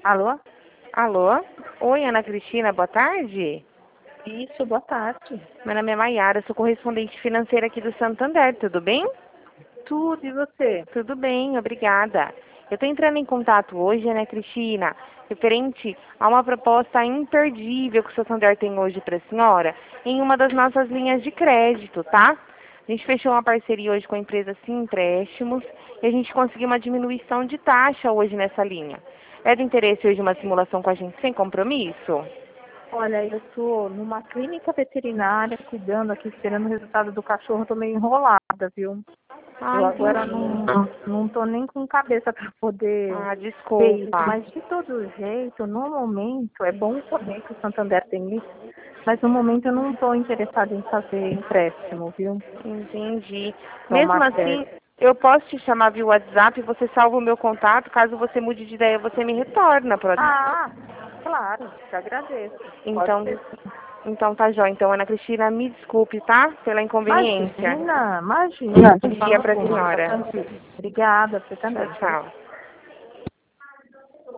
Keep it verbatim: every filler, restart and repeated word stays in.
Alô? Alô? Oi, Ana Cristina, boa tarde. Isso, boa tarde. Meu nome é Maiara, sou correspondente financeira aqui do Santander, tudo bem? Tudo, e você? Tudo bem, obrigada. Eu estou entrando em contato hoje, Ana Cristina, referente a uma proposta imperdível que o Santander tem hoje para a senhora, em uma das nossas linhas de crédito, tá? A gente fechou uma parceria hoje com a empresa Sim Empréstimos e a gente conseguiu uma diminuição de taxa hoje nessa linha. É de interesse hoje uma simulação com a gente sem compromisso? Olha, eu estou numa clínica veterinária, cuidando aqui, esperando o resultado do cachorro, estou meio enrolada, viu? Ah, Eu agora entendi. não, não tô nem com cabeça para poder Ah, ver isso, desculpa. mas de todo jeito, no momento, é bom saber que o Santander tem isso, mas no momento eu não estou interessada em fazer empréstimo, viu? Entendi. Mesmo Tomar assim, crédito. eu posso te chamar via WhatsApp e você salva o meu contato. Caso você mude de ideia, você me retorna. Pra... Ah, claro, te agradeço. Pode Então, ser sim. então tá jóia. Então, Ana Cristina, me desculpe, tá? Pela inconveniência. Imagina, imagina, Bom de dia forma pra alguma, fica senhora. tranquilo. Obrigada, você Tchau, também. tchau.